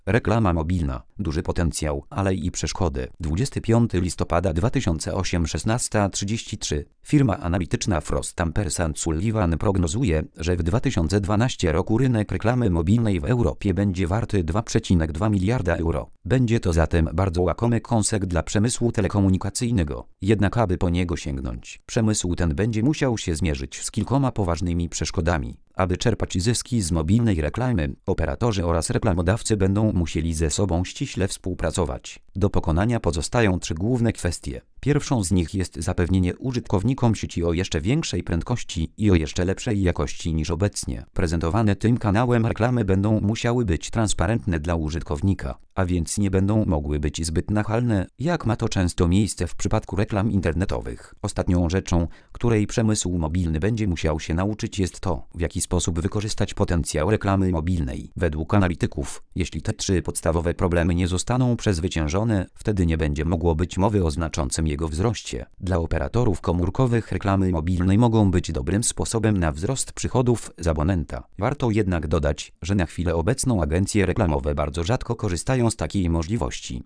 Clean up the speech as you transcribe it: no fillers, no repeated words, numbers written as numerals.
Reklama mobilna. Duży potencjał, ale i przeszkody. 25 listopada 2008 16:33. Firma analityczna Frost & Sullivan prognozuje, że w 2012 roku rynek reklamy mobilnej w Europie będzie warty 2,2 miliarda euro. Będzie to zatem bardzo łakomy kąsek dla przemysłu telekomunikacyjnego. Jednak aby po niego sięgnąć, przemysł ten będzie musiał się zmierzyć z kilkoma poważnymi przeszkodami. Aby czerpać zyski z mobilnej reklamy, operatorzy oraz reklamodawcy będą musieli ze sobą ściśle współpracować. Do pokonania pozostają 3 główne kwestie. Pierwszą z nich jest zapewnienie użytkownikom sieci o jeszcze większej prędkości i o jeszcze lepszej jakości niż obecnie. Prezentowane tym kanałem reklamy będą musiały być transparentne dla użytkownika, a więc nie będą mogły być zbyt nachalne, jak ma to często miejsce w przypadku reklam internetowych. Ostatnią rzeczą, której przemysł mobilny będzie musiał się nauczyć, jest to, w jaki sposób wykorzystać potencjał reklamy mobilnej. Według analityków, jeśli te 3 podstawowe problemy nie zostaną przezwyciężone, wtedy nie będzie mogło być mowy o znaczącym jego wzroście. Dla operatorów komórkowych reklamy mobilnej mogą być dobrym sposobem na wzrost przychodów z abonenta. Warto jednak dodać, że na chwilę obecną agencje reklamowe bardzo rzadko korzystają z takiej możliwości.